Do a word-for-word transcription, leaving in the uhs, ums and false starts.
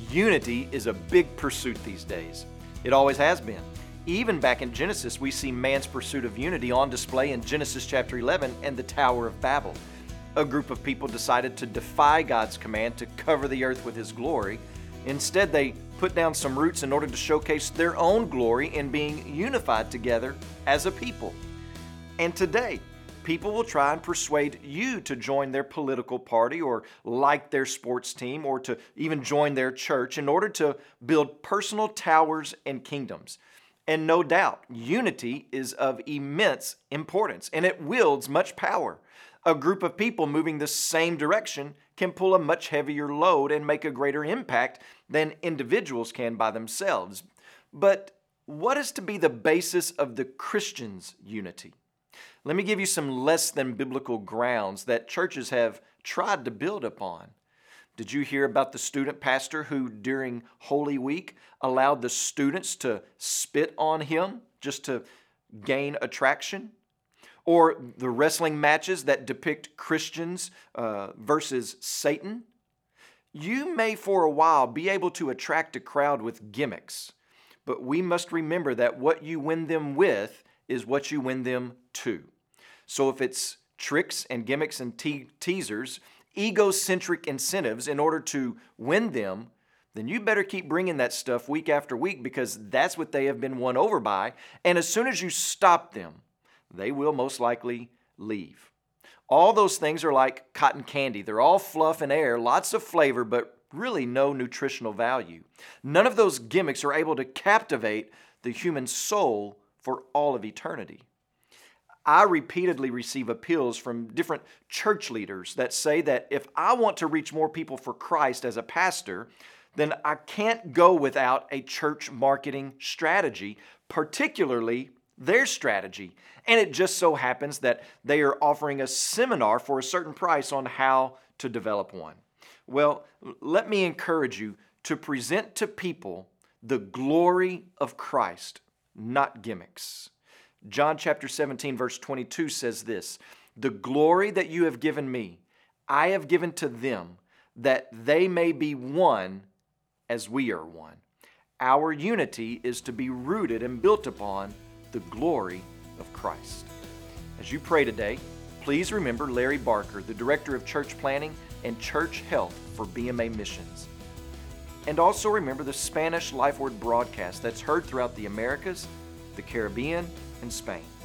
Unity is a big pursuit these days. It always has been. Even back in Genesis, we see man's pursuit of unity on display in Genesis chapter eleven and the Tower of Babel. A group of people decided to defy God's command to cover the earth with His glory. Instead, they put down some roots in order to showcase their own glory in being unified together as a people. And today, people will try and persuade you to join their political party or like their sports team or to even join their church in order to build personal towers and kingdoms. And no doubt, unity is of immense importance and it wields much power. A group of people moving the same direction can pull a much heavier load and make a greater impact than individuals can by themselves. But what is to be the basis of the Christian's unity? Let me give you some less than biblical grounds that churches have tried to build upon. Did you hear about the student pastor who, during Holy Week, allowed the students to spit on him just to gain attraction? Or the wrestling matches that depict Christians uh, versus Satan? You may for a while be able to attract a crowd with gimmicks, but we must remember that what you win them with is what you win them to. So if it's tricks and gimmicks and te- teasers, egocentric incentives in order to win them, then you better keep bringing that stuff week after week because that's what they have been won over by. And as soon as you stop them, they will most likely leave. All those things are like cotton candy. They're all fluff and air, lots of flavor, but really no nutritional value. None of those gimmicks are able to captivate the human soul for all of eternity. I repeatedly receive appeals from different church leaders that say that if I want to reach more people for Christ as a pastor, then I can't go without a church marketing strategy, particularly their strategy. And it just so happens that they are offering a seminar for a certain price on how to develop one. Well, let me encourage you to present to people the glory of Christ, not gimmicks. John chapter seventeen, verse twenty-two says this, "The glory that you have given me, I have given to them, that they may be one as we are one." Our unity is to be rooted and built upon the glory of Christ. As you pray today, please remember Larry Barker, the Director of Church Planning and Church Health for B M A Missions. And also remember the Spanish Life Word broadcast that's heard throughout the Americas, the Caribbean, and Spain.